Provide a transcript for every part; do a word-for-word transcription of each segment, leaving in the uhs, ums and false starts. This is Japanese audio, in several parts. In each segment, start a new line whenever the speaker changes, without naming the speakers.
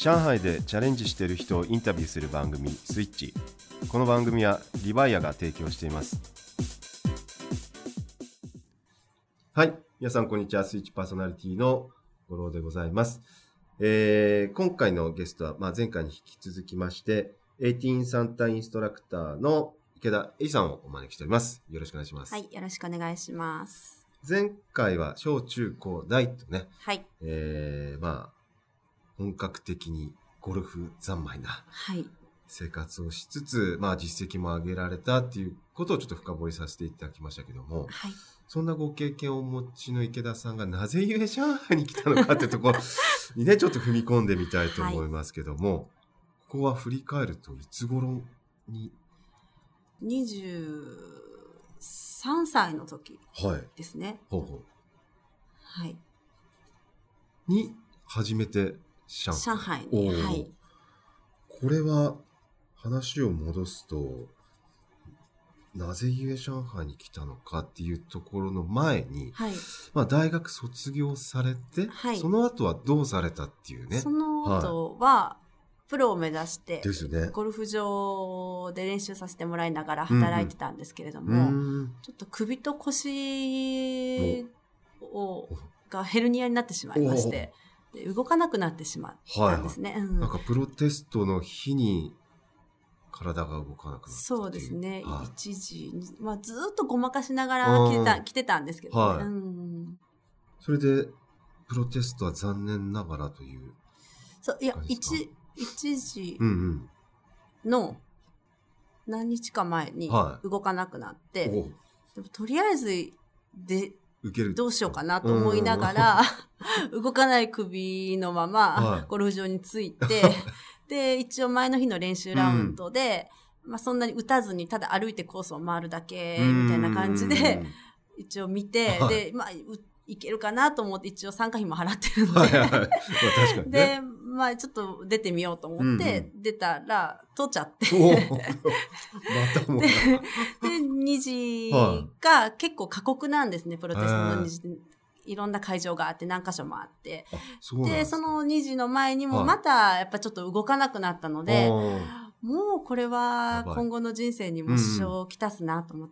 上海でチャレンジしている人をインタビューする番組スイッチ。この番組はリバイアが提供しています。はい、皆さんこんにちは。スイッチパーソナリティの五郎でございます。えー、今回のゲストは、まあ、前回に引き続きましてじゅうはちサンタインストラクターの池田恵里さんをお招きしております。よろしくお願いします。
はい、よろしくお願いします。
前回は小中高大とね、
はい、
えー、まあ本格的にゴルフ三昧な生活をしつつ、はい、まあ実績も上げられたっていうことをちょっと深掘りさせていただきましたけども、
はい、
そんなご経験をお持ちの池田さんがなぜゆえ上海に来たのかってところにねちょっと踏み込んでみたいと思いますけども、はい、ここは振り返るといつ頃に
にじゅうさんさいの時ですね。
はい、ほうほう、
はい、
に初めて上海、
上海に、はい、
これは話を戻すとなぜゆえ上海に来たのかっていうところの前に、はい、まあ、大学卒業されて、はい、その後はどうされたっていうね。
その後は、はい、プロを目指して、
ね、
ゴルフ場で練習させてもらいながら働いてたんですけれども、うんうん、ちょっと首と腰をがヘルニアになってしまいまして、で動かなくなってしまったんですね。はいはい、うん、
なんかプロテストの日に体が動かなくなったっていう。
そうですね。はい、一時、まあ、ずっとごまかしながら来てた、来てたんですけどね、はい、うん。
それでプロテストは残念ながらという。
そういや一一時の何日か前に動かなくなって、はい、でもとりあえずでどうしようかなと思いながら動かない首のままゴルフ場に着いて、はい、で一応前の日の練習ラウンドで、うん、まあ、そんなに打たずにただ歩いてコースを回るだけみたいな感じで一応見て、はい、でまあいけるかなと思って一応参加費も払ってるので、はいはい、まあ、確かにね、でまあちょっと出てみようと思って出たら取っちゃって、うんうん、またもで, でにじが結構過酷なんですね。プロテストのにじいろんな会場があって何箇所もあって、そで, でそのにじの前にもまたやっぱちょっと動かなくなったので、はい、もうこれは今後の人生にも支障をきたすなと思って、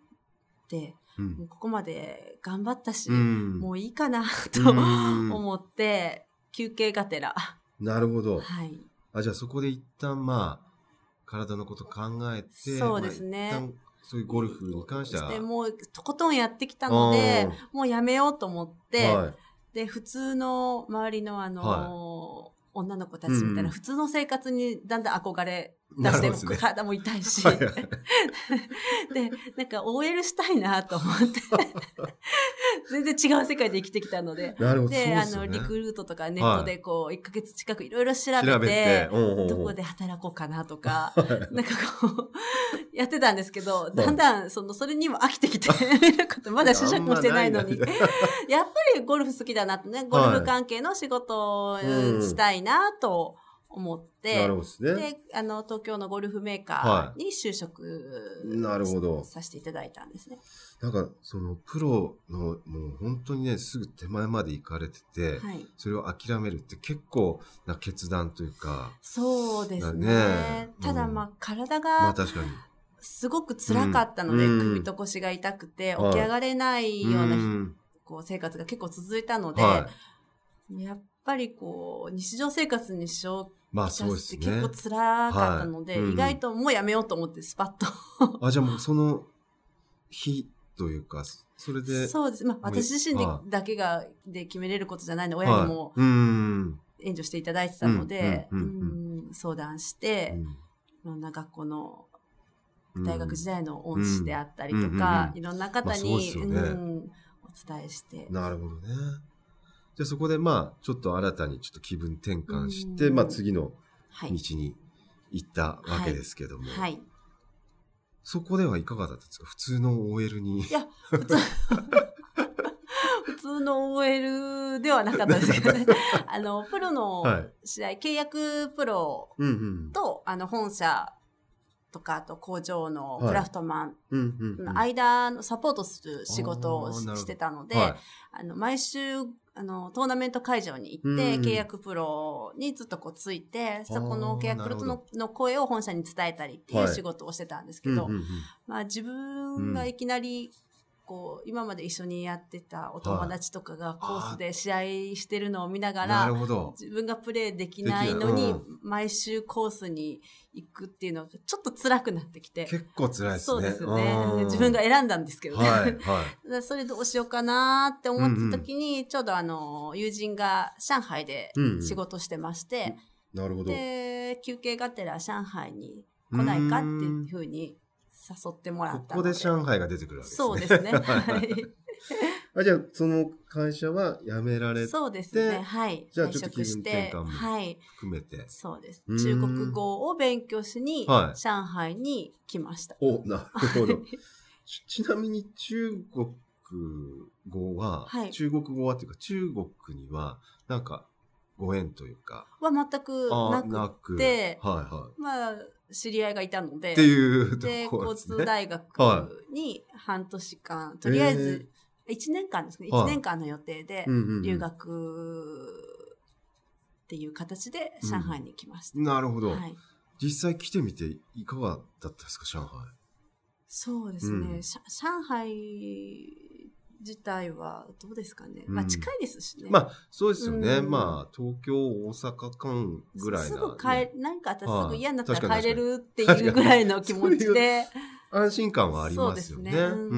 うん、もうここまで頑張ったし、うん、もういいかなと思って休憩がてら。
なるほど、
はい、
あじゃあそこで一旦まあ体のこと考えて、
そうですね、
まあ、一旦そういうゴルフに関しては
もうとことんやってきたのでもうやめようと思って、はい、で普通の周りのあの、はい、女の子たちみたいな普通の生活にだんだん憧れ出して、ね、体も痛いし、はいはい、でなんか オーエル したいなと思って全然違う世界で生きてきたので、
なるほど、
で、
そうですよね、
あのリクルートとかネットでこう、はい、いっかげつ近くいろいろ調べて、調べておうおうおうどこで働こうかなとか、はい、なんかこうやってたんですけど、はい、だんだんそのそれにも飽きてきて見ることまだ就職もしてないのにやっぱりゴルフ好きだなってね、ゴルフ関係の仕事をしたいなと思って、
なるほどね、
であの東京のゴルフメーカーに就職、はい、なるほどさせていただいたんですね。
なんかそのプロのもう本当にねすぐ手前まで行かれてて、はい、それを諦めるって結構な決断というか。
そうですね、ね、ただまあ、うん、体がすごく辛かったので、うん、首と腰が痛くて起き上がれないような、はい、こう生活が結構続いたので、はい、やっぱりこう日常生活に支障
まあそうですね、
結構辛かったので、はい、うん、意外ともうやめようと思ってスパッと
あじゃあもうその日というかそれで
そうです、まあ、私自身でだけがで決めれることじゃないので、親にも援助していただいてたので、相談して、うん、いろんな学校の大学時代の恩師であったりとか、うん、いろんな方に、まあね、うん、お伝えして。
なるほどね。じゃあそこでまあちょっと新たにちょっと気分転換して、まあ次の道に行ったわけですけども、はいはい、そこではいかがだったんですか？普通の オーエル に。いや、
普通普通の オーエル ではなかったですけどね。あの、プロの試合、はい、契約プロと、うんうん、あの、本社とか、あと工場のクラフトマンの間のサポートする仕事をしてたので、はい、あの毎週、 あの、トーナメント会場に行って、契約プロにずっとこうついて、そこの契約プロと の, の声を本社に伝えたりっていう仕事をしてたんですけど、はい、うんうんうん、まあ自分がいきなり、こう今まで一緒にやってたお友達とかがコースで試合してるのを見ながら、はい、自分がプレーできないのに毎週コースに行くっていうのがちょっと辛くなってきて、
結構辛いですね。
そうですね。自分が選んだんですけどね、はいはい、それどうしようかなって思った時に、うんうん、ちょうどあの友人が上海で仕事してまして、
うんうん、なるほど。
で休憩がてら上海に来ないかっていうふうに誘ってもらったので、
ここで上海が出てくるわけですね。
そうですね。はい。
あ、じゃあその会社は辞められて、
そうですね。はい。
じゃあちょっと気分転換も含めて、
はい、そうです。中国語を勉強しに上海に来ました。
はい、お、なるほど。ちなみに中国語は、はい、中国語はっていうか中国にはなんかご縁というか
は全くなくて、はいはい、まあ知り合いがいたので、
っていうと
で、
ころですね。
交通大学に半年間、はい、とりあえずいちねんかんですね、いちねんかんの予定で留学っていう形で上海に来ました。
うん、なるほど、はい。実際来てみていかがだったですか、上海。
そうですね、うん、上海自体はどうですかね、うん、まあ近いですしね。
まあそうですよね、うん、まあ東京大阪間ぐらいな、ね、
すぐ帰なんかあったらすぐ嫌になったら帰れるっていうぐらいの気持ちで
安心感はありますよね。そうですね、うん、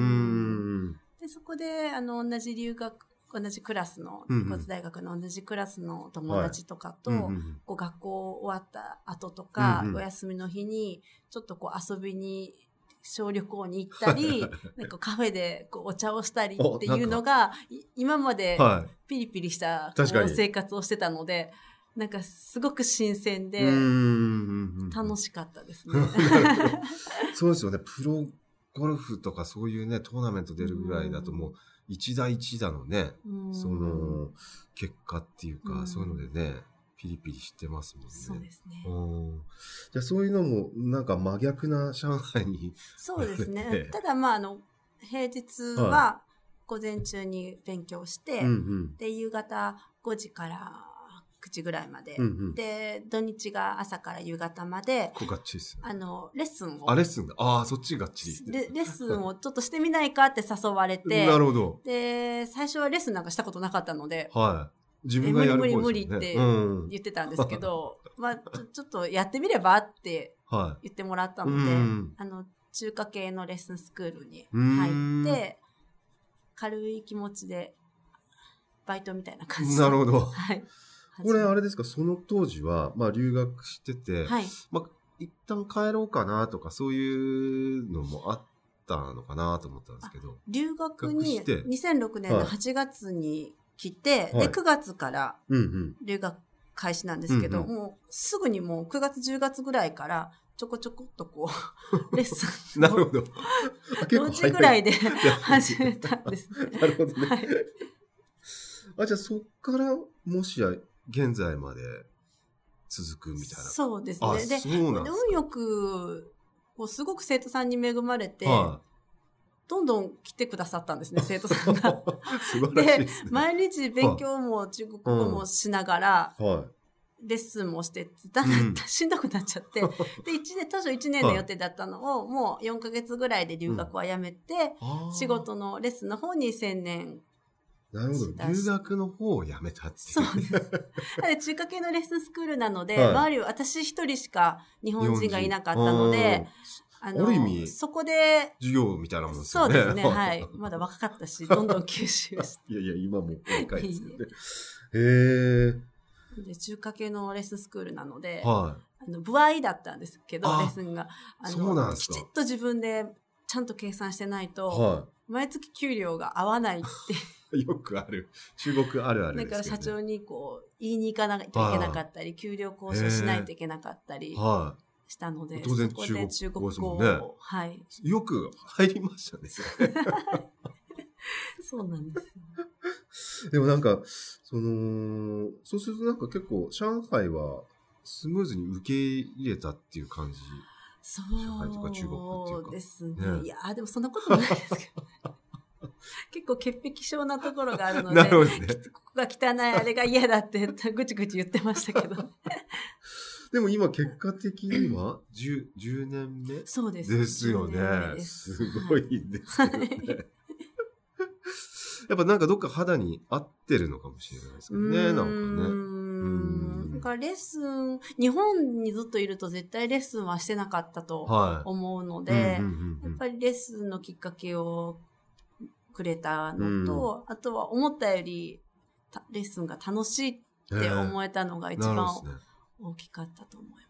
でそこであの同じ留学同じクラスの交通大学の同じクラスの友達とかと、はい、こう学校終わった後とか、うんうん、お休みの日にちょっとこう遊びに小旅行に行ったりなんかカフェでこうお茶をしたりっていうのが今までピリピリしたこう生活をしてたので、なんかすごく新鮮で楽しかったですね。
そうですよね。プロゴルフとかそういうねトーナメント出るぐらいだともう一打一打のねその結果っていうかそういうのでねピリピリしてますもんね。
そうですね。
じゃあそういうのもなんか真逆な上海に。
そうですね。ただまああの平日は午前中に勉強して、はい、で夕方ごじからくじぐらいまで、うんうん、で土日が朝から夕方まで、
こがっちりですね。
あのレッスンを
あレッスンだあそっちがっちり
レレッスンをちょっとしてみないかって誘われて
なるほど。
で最初はレッスンなんかしたことなかったので、
はい自分がやる方ですよね。
無理無理無理って言ってたんですけど、うん、まあちょ、ちょっとやってみればって言ってもらったので、はい、あの中華系のレッスンスクールに入って軽い気持ちでバイトみたいな感じで。
なるほど。
はい。
これあれですか、その当時はまあ留学してて、はい、まあ一旦帰ろうかなとかそういうのもあったのかなと思ったんですけど。
留学ににせんろくねんのはちがつに、はい来て、はい、でくがつから留学開始なんですけど、うんうん、もうすぐにもうくがつじゅうがつぐらいからちょこちょこっとこうレッスン
なるほど
同時ぐらいで始めたんです、ね、
なるほどね、はい、あじゃあそっからもしや現在まで続くみたいな。
そうですね。で運よくこうすごく生徒さんに恵まれて、はいどんどん来てくださったんですね、生徒さんが。
素晴らしいですね。
で、毎日勉強も中国語もしながら、はい、レッスンもして、だんだんしんどくなっちゃって、うん、で、一年、当初いちねんの予定だったのを、もうよんかげつぐらいで留学はやめて、うん、仕事のレッスンの方に専念。
なるほど。留学の方をやめたっていう。
そうです。中華系のレッスンスクールなので、はい、周りは私一人しか日本人がいなかったので、
あのある意味
そこで
授業みたいなもんですよね。
そうですね。はい。まだ若かったし、どんどん吸収して。
いやいや、今も若いですよね。へ
え。で、中華系のレッスンスクールなので、はい、あの、歩合だったんですけど、レッスンが。あの
そうなんですか。
きちっと自分でちゃんと計算してないと、はい、毎月給料が合わないって。
よくある。中国あるあるですけどね。
だから社長にこう、言いに行かないといけなかったり、はい、給料交渉しないといけなかったり。はい。したので、
当然中国
中国語を、
ね、
はい、
よく入りましたね。
そうなんですよ。
でもなんかそのそうするとなんか結構上海はスムーズに受け入れたっていう感じ。
そう
上海とか中国っていうか
ですね。ねいやでもそんなことないですけど、ね。 結構潔癖症なところがあるので、
なるほどね、
ここが汚い、あれが嫌だってぐちぐち言ってましたけど。
でも今結果的には 10, 10年目
そうです。
ですよね。すごいですよね。はいやっぱなんかどっか肌に合ってるのかもしれないですけどね、なんかね。
うん。だからレッスン、日本にずっといると絶対レッスンはしてなかったと思うので、やっぱりレッスンのきっかけをくれたのと、あとは思ったよりレッスンが楽しいって思えたのが一番大きかったと思います。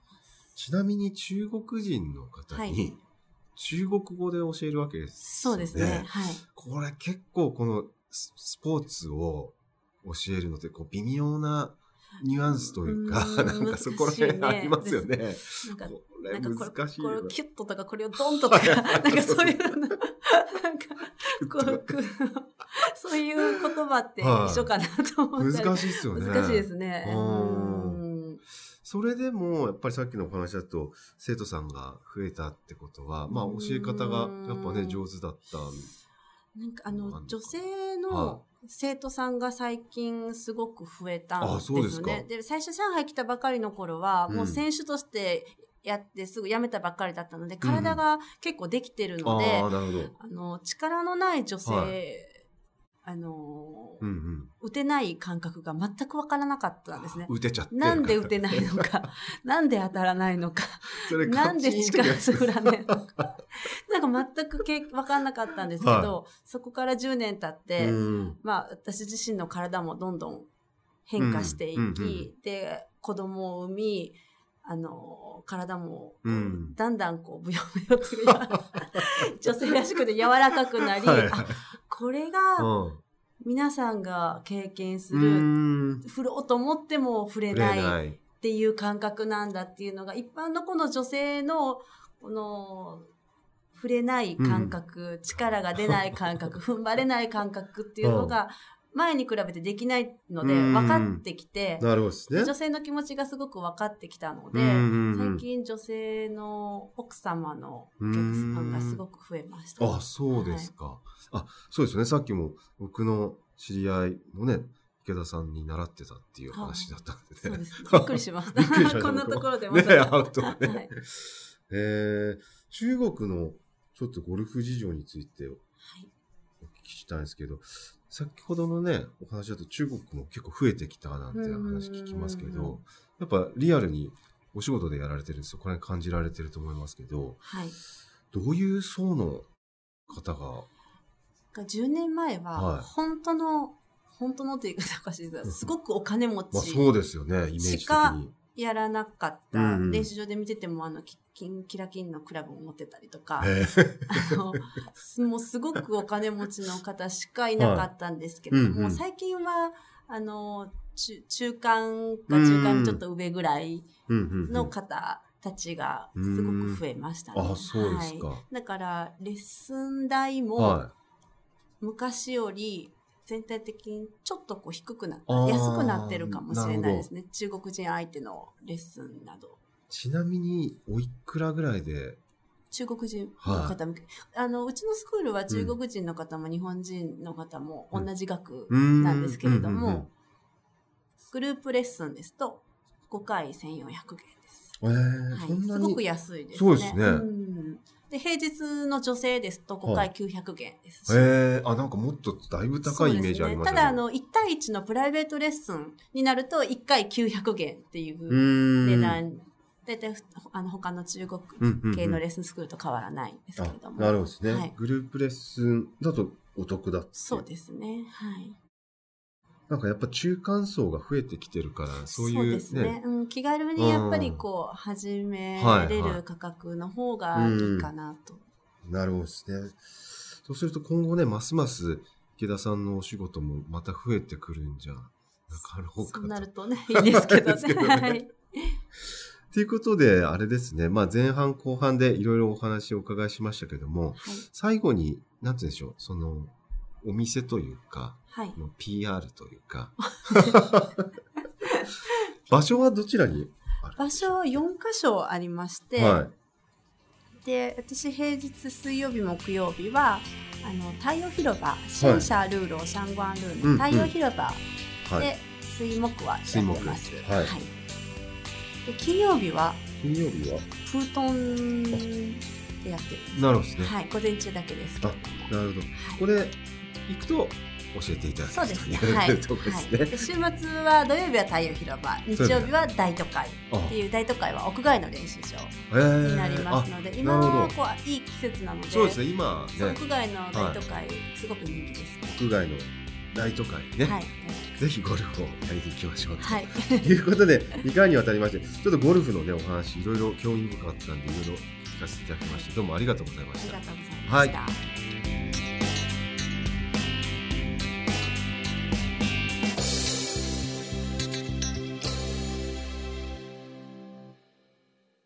ちなみに中国人の方に、はい中国語で教えるわけです、
ね。そうですね。はい。
これ結構このスポーツを教えるのってこう微妙なニュアンスというか、うなんかそこら辺ありますよね。なんかこれ難しい。
これをキュッととかこれをドンととか、なんかそういうの、なんかこうそういう言葉って一緒かなと思ったら、
難しいですよね。
難しいですね。
それでもやっぱりさっきのお話だと生徒さんが増えたってことは、まあ教え方がやっぱね上手だった。
なんかあの女性の生徒さんが最近すごく増えたんですよね。あ、そうですか。で最初上海来たばかりの頃はもう選手としてやってすぐ辞めたばっかりだったので、体が結構できてるので、うん、あ、なるほど。あの力のない女性、はいあのーうんうん、打てない感覚が全く分からなかったんですね。
打てちゃって
なんで打てないのか、なんで当たらないのか、なんで力振らねえのか、なんか全くけ分かんなかったんですけど、はい、そこからじゅうねん経って、まあ私自身の体もどんどん変化していき、うんうんうん、で子供を産み、あの体も、うん、だんだんこうブヨブヨっていう女性らしくて柔らかくなり、はい、あこれが皆さんが経験する振ろうと思っても振れないっていう感覚なんだっていうのが一般のこの女性のこの振れない感覚、うん、力が出ない感覚踏ん張れない感覚っていうのが前に比べてできないので分かってきて、
なるほどですね、
で女性の気持ちがすごく分かってきたので、最近女性の奥様のお客さんがすごく増えました、ね、
あ、そうですか、はい、あ、そうですよね。さっきも僕の知り合いのね池田さんに習ってたっていう話だったんでね。
そうです、ね、びっくりしました。びっくりしましたこんなところでまさか、
ね、会うとね、はい、えー、中国のちょっとゴルフ事情についてお聞きしたいんですけど、先ほどのねお話だと中国も結構増えてきたなんて話聞きますけど、やっぱリアルにお仕事でやられてるんですよ。これ感じられてると思いますけど、はい、どういう層の方が
じゅうねんまえは本当の、はい、本当のって言い方おかしいですが、すごくお金持ち、
まあ、そうですよね、イメージ的に
やらなかった、うんうん、練習場で見ててもあのキンキラキンのクラブを持ってたりとか、あのもうすごくお金持ちの方しかいなかったんですけれども、はい、最近はあの 中, 中間か中間のちょっと上ぐらいの方たちがすごく増えましたね。
あ、そうですか、
はい、だからレッスン代も昔より全体的にちょっとこう低くなった安くなってるかもしれないですね。中国人相手のレッスンなど。
ちなみにおいくらぐらいで？
中国人の方向け、はい、あのうちのスクールは中国人の方も日本人の方も同じ額なんですけれども、グループレッスンですとごかいせんよんひゃくえんです。
えーはい、
そんなにすごく安いですね。
そうですね。
うんで平日の女性ですとごかいきゅうひゃくえんですし、
はい、えー、あなんかもっとだいぶ高いイメージありますね。
ただあのいち対いちのプライベートレッスンになるといっかいきゅうひゃくえんっていう値段。大体あの他の中国系のレッスンスクールと変わらないんですけれども、うんうんうん、
なるほどですね、はい、グループレッスンだとお得だって。
そうですね、はい。
なんかやっぱ中間層が増えてきてるからそういう、ね、そうですね、
うん、気軽にやっぱりこう始めれる価格の方がいいかなと、
はいはい、うん、なるほどですね。そうすると今後ねますます池田さんのお仕事もまた増えてくるんじゃなかろうかと。
そうなるとねいいですけどねはい
ということで、あれですね、まあ、前半後半でいろいろお話をお伺いしましたけども、はい、最後に、なんて言うんでしょう、その、お店というか、はい、の ピーアール というか、場所はどちらにあるんでしょう？
場所はよんかしょありまして、はい、で、私平日水曜日、木曜日は、 あの太陽広場、新社ルーロー、シャングアンルーの太陽広場で水木はやってます。はいはい、で金曜日は
金曜日は
プートンでやってるんです。
なるほどですね。
はい、午前中だけですけど。
あ、なるほど。はい、これ行くと教えていただく
そうですね。はい。とですね。はい、で週末は土曜日は太陽広場、日曜日は大都会っていう大都会は屋外の練習場になりますので、えー、今はこういい季節なので、
そうですね。今ね、
屋外の大都会、はい、すごく人気ですね。
屋外の大都会ね。はい。ぜひゴルフをやりに行きましょうと、はい、いうことでにかいにわたりましてちょっとゴルフのねお話いろいろ興味深かったんでいろいろ聞かせていただきましてどうもありがとうございました。
ありがとうございました。はい。